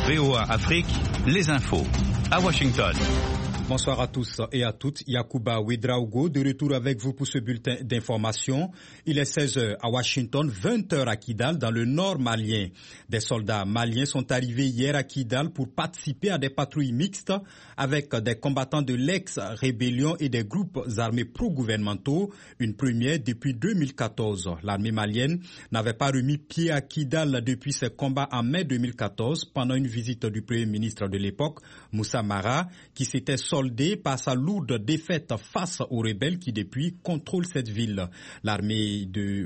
VOA Afrique, les infos. À Washington. Bonsoir à tous et à toutes. Yacouba Ouedraogo de retour avec vous pour ce bulletin d'information. Il est 16h à Washington, 20h à Kidal dans le nord malien. Des soldats maliens sont arrivés hier à Kidal pour participer à des patrouilles mixtes avec des combattants de l'ex-rébellion et des groupes armés pro-gouvernementaux, une première depuis 2014. L'armée malienne n'avait pas remis pied à Kidal depuis ses combats en mai 2014 pendant une visite du Premier ministre de l'époque, Moussa Mara, qui s'était soldé par sa lourde défaite face aux rebelles qui depuis contrôlent cette ville. L'arrivée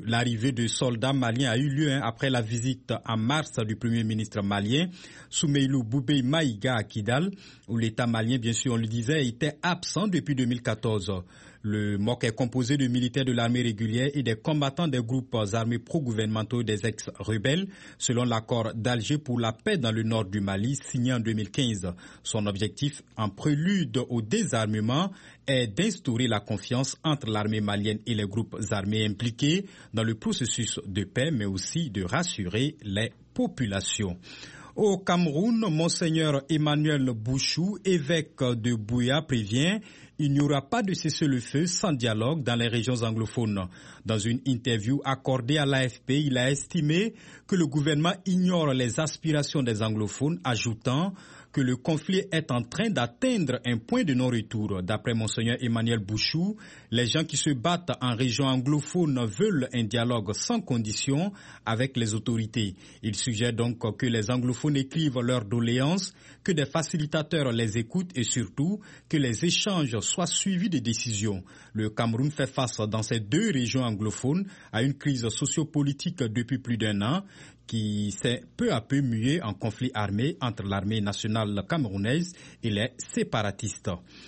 de soldats maliens a eu lieu après la visite en mars du Premier ministre malien, Soumeilou Boubei Maïga à Kidal, où l'État malien, bien sûr, on le disait, était absent depuis 2014. Le MOC est composé de militaires de l'armée régulière et des combattants des groupes armés pro-gouvernementaux et des ex-rebelles, selon l'accord d'Alger pour la paix dans le nord du Mali, signé en 2015. Son objectif, en prélude au désarmement, est d'instaurer la confiance entre l'armée malienne et les groupes armés impliqués dans le processus de paix, mais aussi de rassurer les populations. Au Cameroun, Monseigneur Emmanuel Bouchou, évêque de Buea, prévient: il n'y aura pas de cessez-le-feu sans dialogue dans les régions anglophones. Dans une interview accordée à l'AFP, il a estimé que le gouvernement ignore les aspirations des anglophones, ajoutant que le conflit est en train d'atteindre un point de non-retour. D'après Monseigneur Emmanuel Bouchou, les gens qui se battent en région anglophone veulent un dialogue sans condition avec les autorités. Il suggère donc que les anglophones écrivent leurs doléances, que des facilitateurs les écoutent et surtout que les échanges soient suivis de décisions. Le Cameroun fait face dans ces deux régions anglophones à une crise sociopolitique depuis plus d'un an qui s'est peu à peu muée en conflit armé entre l'armée nationale camerounaise et les séparatistes.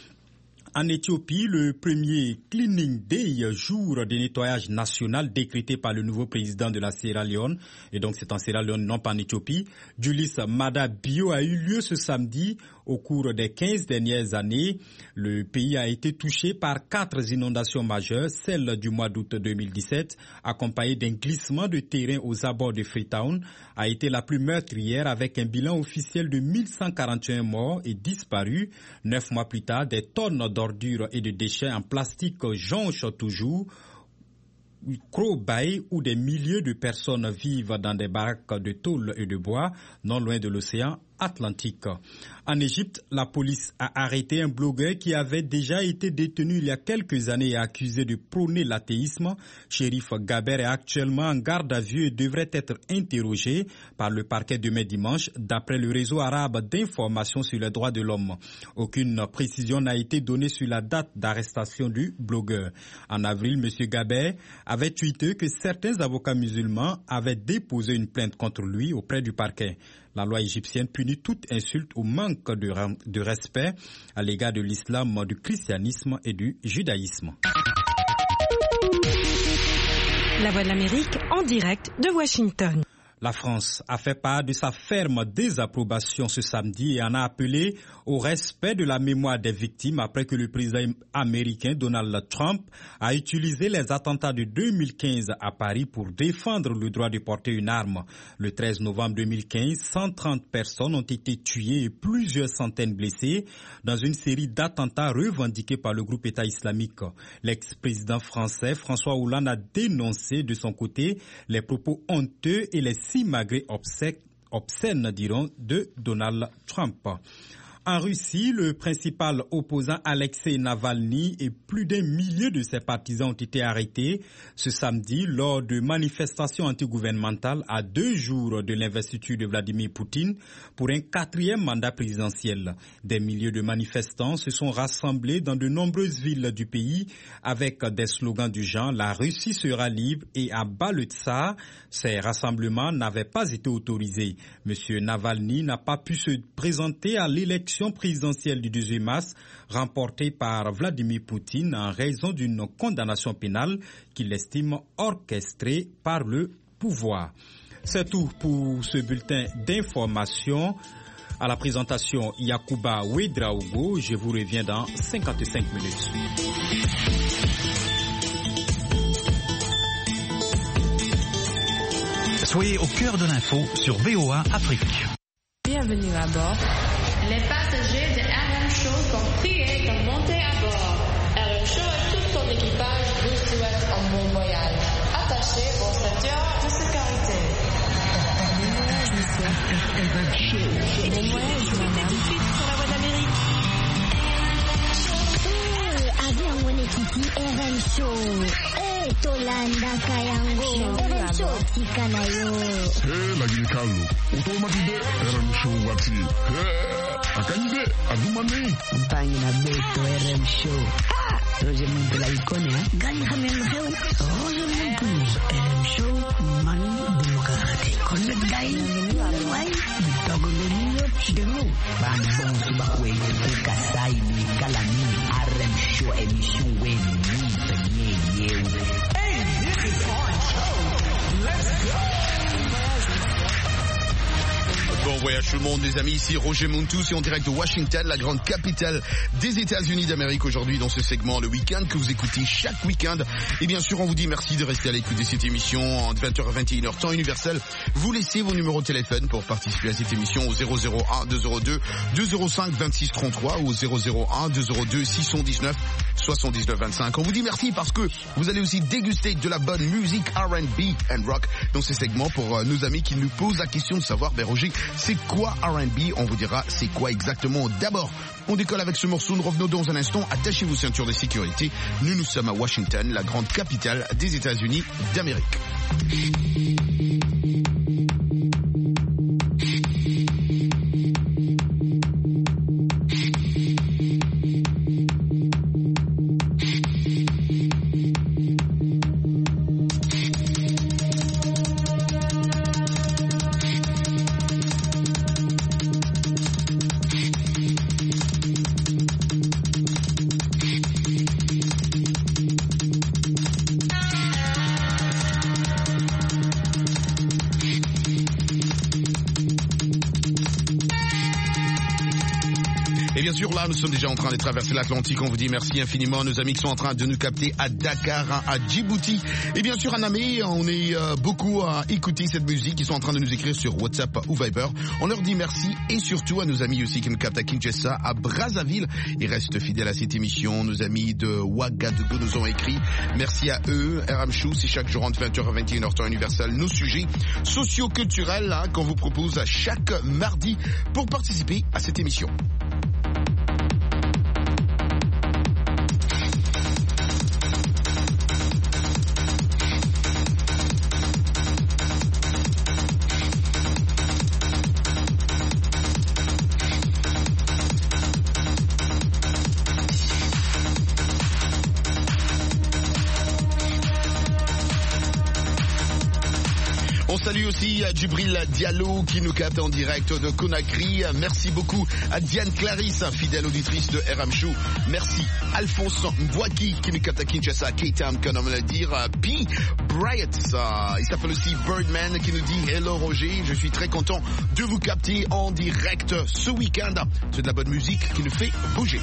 En Éthiopie, le premier Cleaning Day, jour de nettoyage national décrété par le nouveau président de la Sierra Leone, et donc c'est en Sierra Leone, non pas en Éthiopie, Julius Maada Bio, a eu lieu ce samedi. Au cours des 15 dernières années, le pays a été touché par 4 inondations majeures, celle du mois d'août 2017, accompagnée d'un glissement de terrain aux abords de Freetown, a été la plus meurtrière avec un bilan officiel de 1141 morts et disparus. 9 mois plus tard, des tonnes d'ordures et de déchets en plastique jonchent toujours Crow-Bay, où des milliers de personnes vivent dans des baraques de tôle et de bois, non loin de l'océan Atlantique. En Égypte, la police a arrêté un blogueur qui avait déjà été détenu il y a quelques années et accusé de prôner l'athéisme. Chérif Gaber est actuellement en garde à vue et devrait être interrogé par le parquet demain dimanche, d'après le réseau arabe d'information sur les droits de l'homme. Aucune précision n'a été donnée sur la date d'arrestation du blogueur. En avril, M. Gaber avait tweeté que certains avocats musulmans avaient déposé une plainte contre lui auprès du parquet. La loi égyptienne punit toute insulte ou manque de respect à l'égard de l'islam, du christianisme et du judaïsme. La Voix de l'Amérique en direct de Washington. La France a fait part de sa ferme désapprobation ce samedi et en a appelé au respect de la mémoire des victimes après que le président américain Donald Trump a utilisé les attentats de 2015 à Paris pour défendre le droit de porter une arme. Le 13 novembre 2015, 130 personnes ont été tuées et plusieurs centaines blessées dans une série d'attentats revendiqués par le groupe État islamique. L'ex-président français François Hollande a dénoncé de son côté les propos honteux et les simagrées obscènes, diront, de Donald Trump. En Russie, le principal opposant Alexei Navalny et plus d'un millier de ses partisans ont été arrêtés ce samedi lors de manifestations antigouvernementales à 2 jours de l'investiture de Vladimir Poutine pour un 4e mandat présidentiel. Des milliers de manifestants se sont rassemblés dans de nombreuses villes du pays avec des slogans du genre « La Russie sera libre » et « À bas le tsar ». Ces rassemblements n'avaient pas été autorisés. M. Navalny n'a pas pu se présenter à l'élection présidentielle du 18 mars remportée par Vladimir Poutine en raison d'une condamnation pénale qu'il estime orchestrée par le pouvoir. C'est tout pour ce bulletin d'information. À la présentation, Yacouba Ouedraogo. Je vous reviens dans 55 minutes. Soyez au cœur de l'info sur VOA Afrique. bienvenue à bord. Les passagers de RM Show sont priés de monter à bord. RM Show et tout son équipage vous souhaitent un bon voyage. Attachez vos ceintures de sécurité. Bon voyage, madame. Tout de suite sur la voie d'Amérique. Avion Wenekiti RM Show. Tolanda Kayango. RM Show Tikanayo. Lagi Carlo. Automatique RM Show Wati. Akande Adumane. Compagnie na Beto RM Show. Roger Monte la icône, hein? Gagne Hamel Reu. Roger Monte. RM Show. Manu Démocratique. Connect Guy. Why? Togolonio. Chidemo. Ban bon subakwe. Kasai ni Kalani. RM Show émission Wen. Hey, this is our show. Let's go. Bon voyage tout le monde les amis, ici Roger Montous et en direct de Washington, la grande capitale des États-Unis d'Amérique aujourd'hui dans ce segment le week-end que vous écoutez chaque week-end. Et bien sûr on vous dit merci de rester à l'écoute de cette émission en 20h à 21h temps universel. Vous laissez vos numéros de téléphone pour participer à cette émission au 001 202 205 26 33 ou au 001 202 619 79 25. On vous dit merci parce que vous allez aussi déguster de la bonne musique R&B and rock dans ces segments pour nos amis qui nous posent la question de savoir, ben Roger, c'est quoi R&B? On vous dira c'est quoi exactement. D'abord, on décolle avec ce morceau, nous revenons dans un instant. Attachez vos ceintures de sécurité. Nous sommes à Washington, la grande capitale des États-Unis d'Amérique. Nous sommes déjà en train de traverser l'Atlantique. On vous dit merci infiniment à nos amis qui sont en train de nous capter à Dakar, à Djibouti et bien sûr à Namé. On est beaucoup à écouter cette musique. Ils sont en train de nous écrire sur WhatsApp ou Viber. On leur dit merci et surtout à nos amis aussi qui nous captent à Kinshasa, à Brazzaville. Ils restent fidèles à cette émission. Nos amis de Ouagadougou nous ont écrit. Merci à eux. RM Show, c'est chaque jour entre 20h à 21h temps universel. Nos sujets socio-culturels qu'on vous propose à chaque mardi pour participer à cette émission. Salut aussi à Djibril Diallo qui nous capte en direct de Conakry. Merci beaucoup à Diane Clarisse, fidèle auditrice de RM Show. Merci Alphonse Mbouaki qui nous capte à Kinshasa, K-Town, comme on va le dire. P. Bryant, il s'appelle aussi Birdman qui nous dit hello Roger, je suis très content de vous capter en direct ce week-end. C'est de la bonne musique qui nous fait bouger.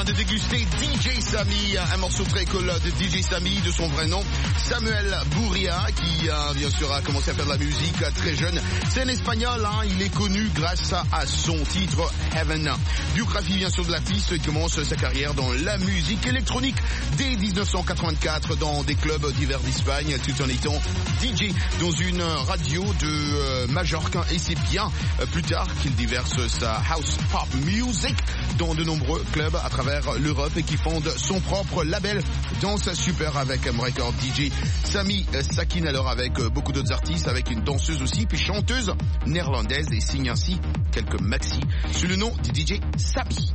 de déguster DJ Samy, un morceau très cool de DJ Samy, de son vrai nom, Samuel Bourria, qui bien sûr a commencé à faire de la musique très jeune. C'est un espagnol, hein, il est connu grâce à son titre Heaven. Biographie bien sûr de l'artiste, il commence sa carrière dans la musique électronique dès 1984 dans des clubs divers d'Espagne, tout en étant DJ dans une radio de Majorque, et c'est bien plus tard qu'il diverse sa house pop music dans de nombreux clubs à travers l'Europe et qui fonde son propre label Danse Super avec un record DJ Samy Sakin, alors avec beaucoup d'autres artistes, avec une danseuse aussi, puis chanteuse néerlandaise, et signe ainsi quelques maxi sous le nom du DJ Samy.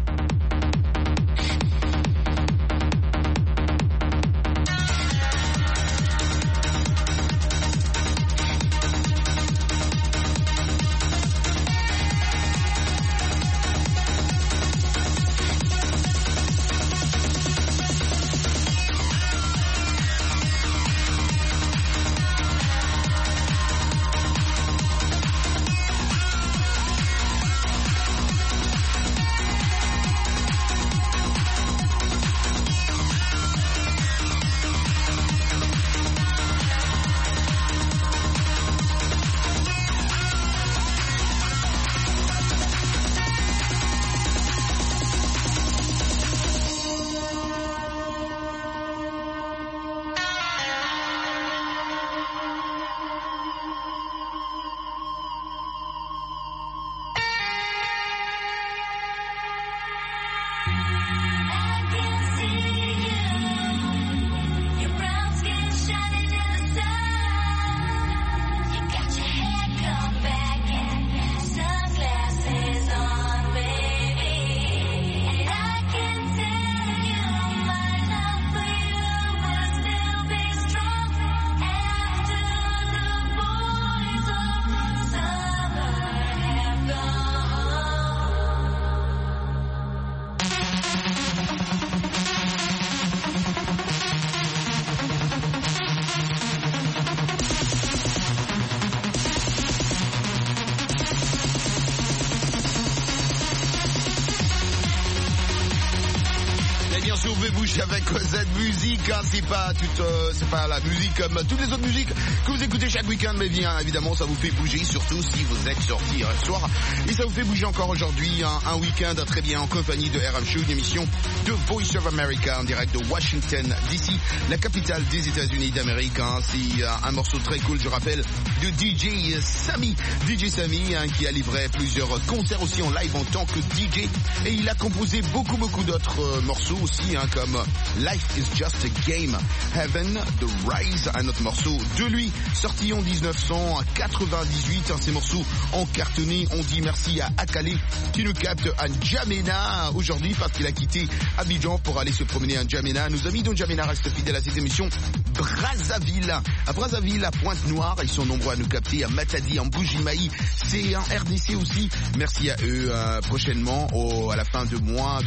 Avec Z-Music, hein, c'est pas la musique comme toutes les autres musiques que vous écoutez chaque week-end, mais bien évidemment ça vous fait bouger, surtout si vous êtes sortis hier soir, et ça vous fait bouger encore aujourd'hui, hein, un week-end très bien en compagnie de RM Show, une émission de Voice of America en direct de Washington DC, la capitale des États-Unis d'Amérique, hein. C'est un morceau très cool, je rappelle, de DJ Samy, hein, qui a livré plusieurs concerts aussi en live en tant que DJ, et il a composé beaucoup d'autres morceaux aussi, hein, comme Life is Just a Game, Heaven, The Rise, un autre morceau de lui, sorti en 1998, hein, ces morceaux ont cartonné. On dit merci à Akale qui nous capte à N'Djamena aujourd'hui parce qu'il a quitté Abidjan pour aller se promener à N'Djamena. Nos amis de N'Djamena restent fidèles à cette émission. Brazzaville, à Pointe-Noire, ils sont nombreux à nous capter, à Matadi, en Bujimaï, c'est en RDC aussi. Merci à eux, prochainement, à la fin de mois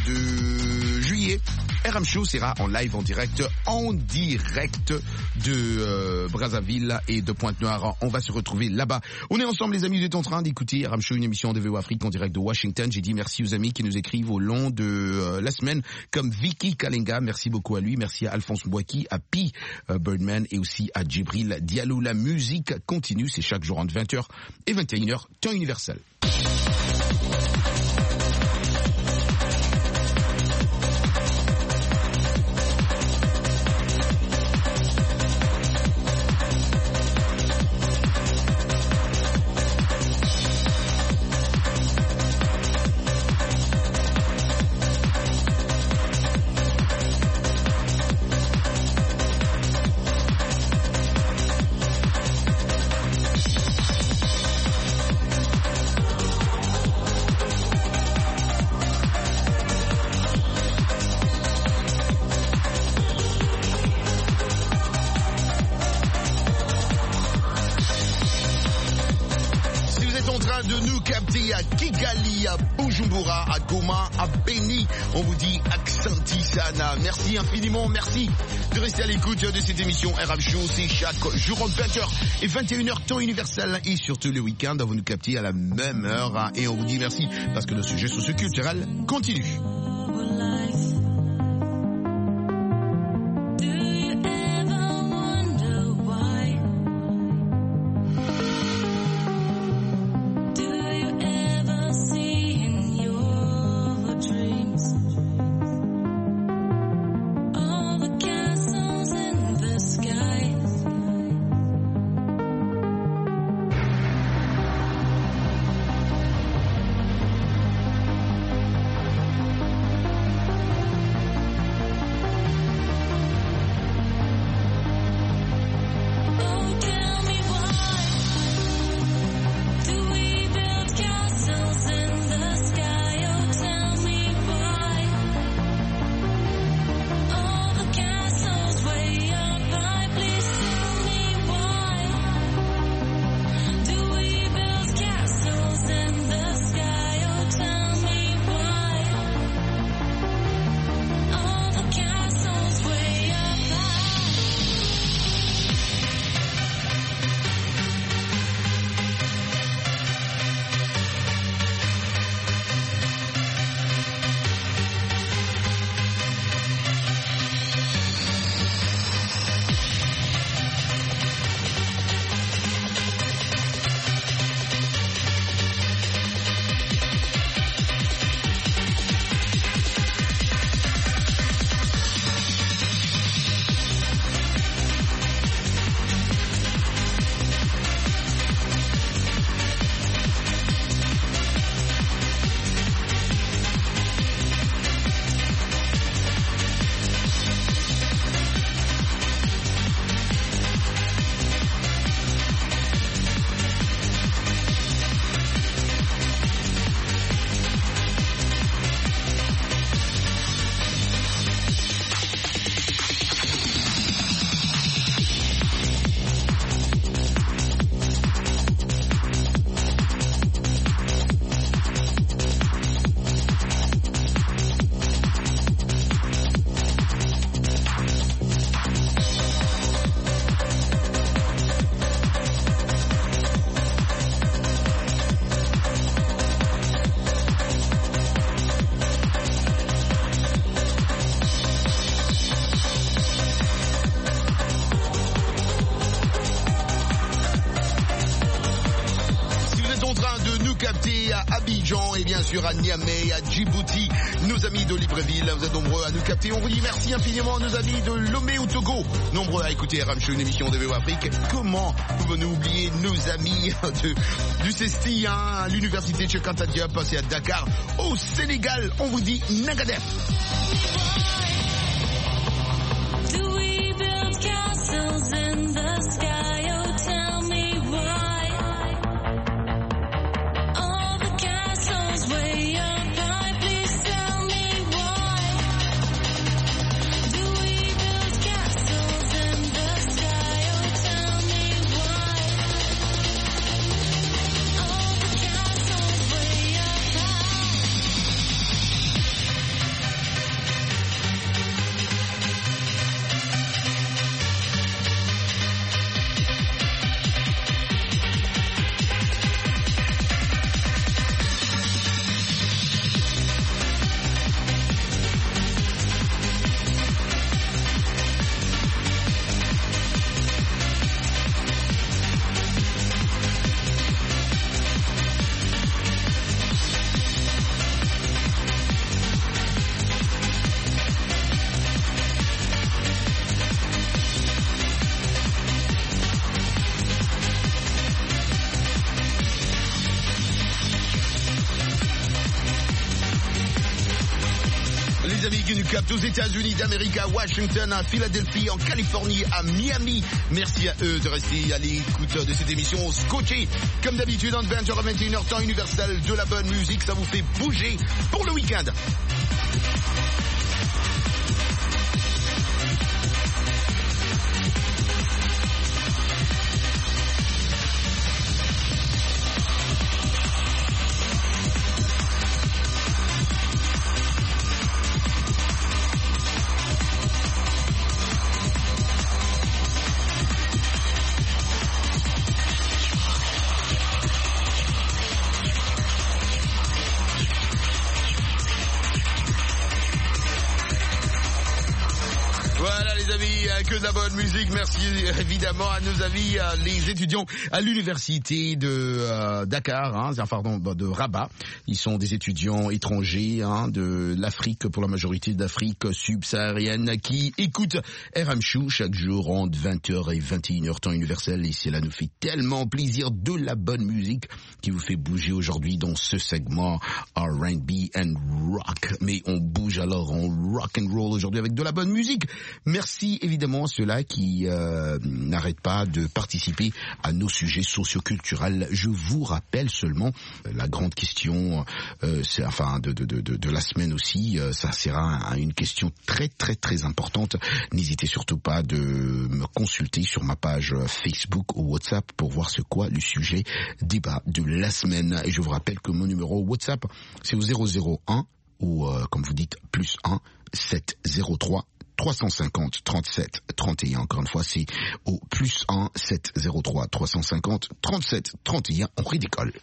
de juillet. RM Show sera en live, en direct de Brazzaville et de Pointe-Noire. On va se retrouver là-bas. On est ensemble, les amis, vous êtes en train d'écouter RM Show, une émission de VO Afrique en direct de Washington. J'ai dit merci aux amis qui nous écrivent au long de la semaine, comme Vicky Kalenga, merci beaucoup à lui, merci à Alphonse Mbouaki, à Pi Birdman et aussi à Djibril Diallo. La musique continue, c'est chaque jour entre 20h et 21h, temps universel. à Kigali, à Bujumbura, à Goma, à Beni. On vous dit Aksanti Sana. Merci infiniment, merci de rester à l'écoute de cette émission RM Show. C'est chaque jour entre 20h et 21h temps universel et surtout le week-end. Vous nous captez à la même heure et on vous dit merci parce que le sujet socio-culturel continue. Yaoundé, à Abidjan et bien sûr à Niamey, à Djibouti. Nos amis de Libreville, vous êtes nombreux à nous capter. On vous dit merci infiniment à nos amis de Lomé au Togo, nombreux à écouter RM Show, une émission de VO Afrique. Comment pouvons-nous oublier nos amis du CESTI, à l'université de Cheikh Anta Diop, c'est à Dakar, au Sénégal. On vous dit Nagadef. Aux États-Unis d'Amérique, à Washington, à Philadelphie, en Californie, à Miami. Merci à eux de rester à l'écoute de cette émission scotchée. Comme d'habitude, entre 20h à 21h, temps universel de la bonne musique. Ça vous fait bouger pour le week-end. Que de la bonne musique. Merci évidemment à nos amis, les étudiants à l'université de Dakar, de Rabat. Ils sont des étudiants étrangers de l'Afrique, pour la majorité d'Afrique subsaharienne, qui écoutent RM Show chaque jour entre 20h et 21h temps universel. Et cela nous fait tellement plaisir, de la bonne musique qui vous fait bouger aujourd'hui dans ce segment R&B and rock. Mais on bouge alors en rock and roll aujourd'hui avec de la bonne musique. Merci évidemment à ceux-là qui n'arrêtent pas de participer à nos sujets socioculturels. Je vous rappelle seulement la grande question, de la semaine aussi. Ça sera une question très très très importante. N'hésitez surtout pas de me consulter sur ma page Facebook ou WhatsApp pour voir ce qu'est le sujet débat de la semaine. Et je vous rappelle que mon numéro WhatsApp, c'est au 001 ou comme vous dites plus 1 703 350 37 31. Encore une fois, c'est au plus 1 703 350 37 31. On redécolle.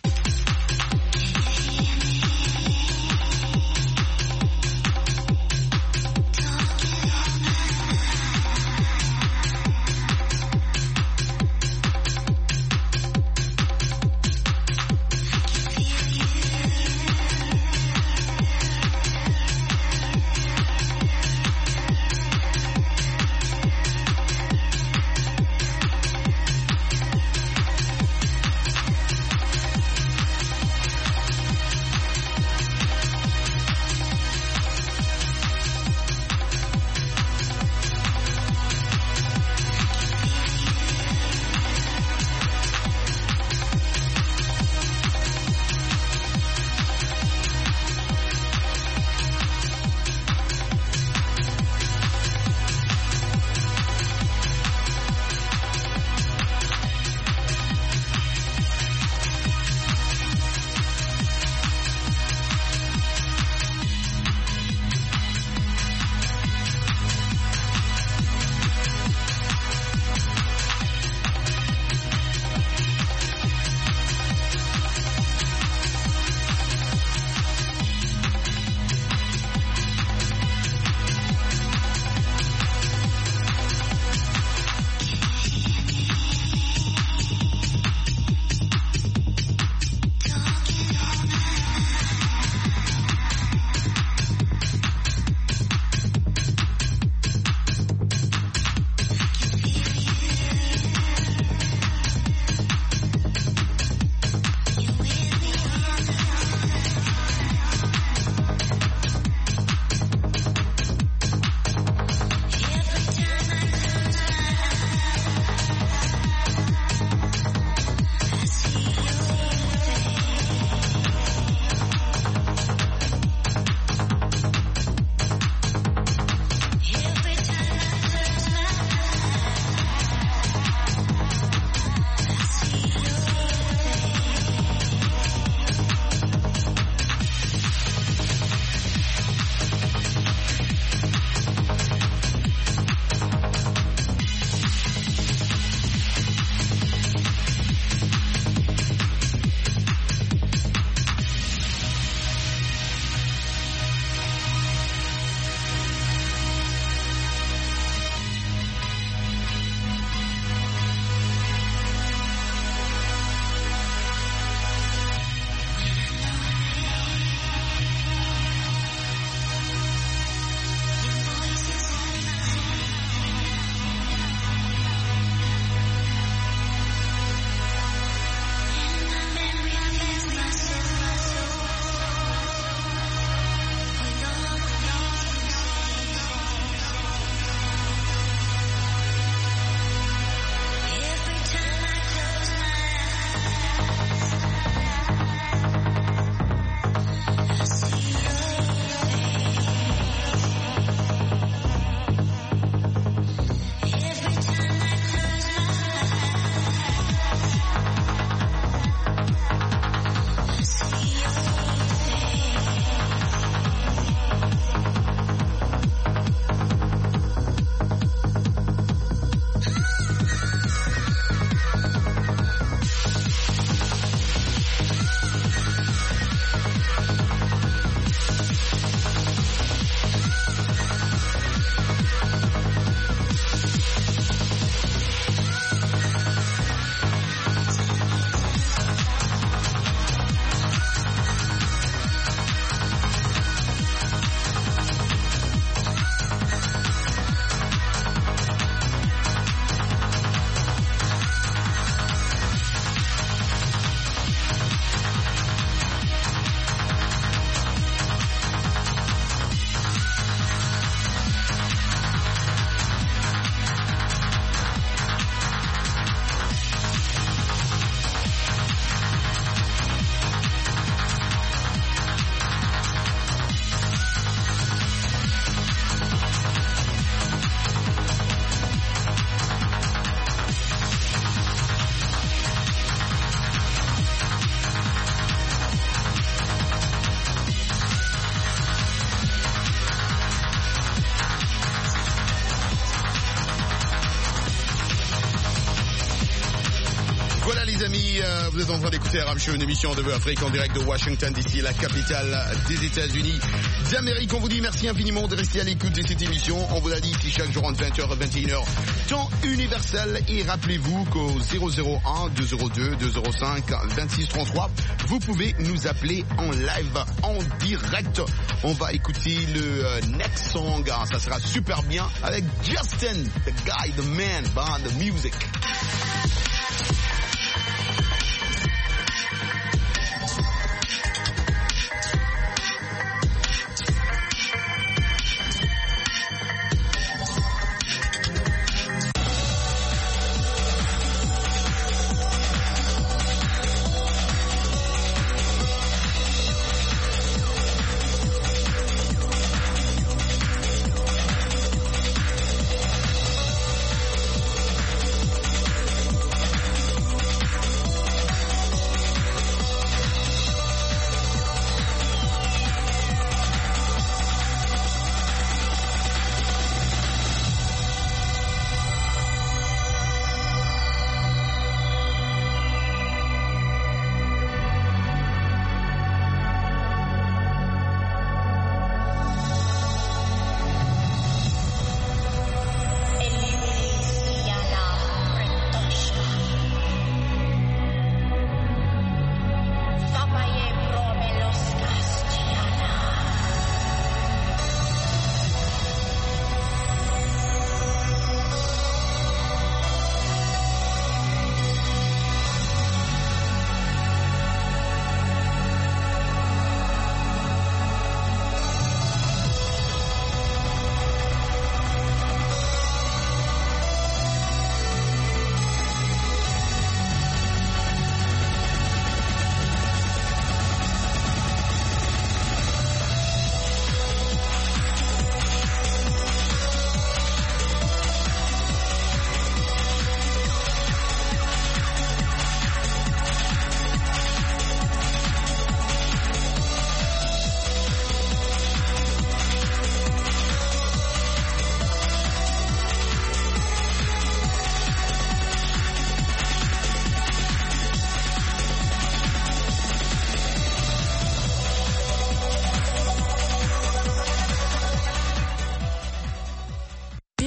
les amis, vous êtes en train d'écouter RM Show, une émission de Afrique en direct de Washington DC, la capitale des États-Unis d'Amérique. On vous dit merci infiniment de rester à l'écoute de cette émission. On vous l'a dit ici chaque jour entre 20h et 21h, temps universel. Et rappelez-vous qu'au 001 202 205 2633, vous pouvez nous appeler en live, en direct. On va écouter le next song, ça sera super bien avec Justin, the guy, the man behind the music.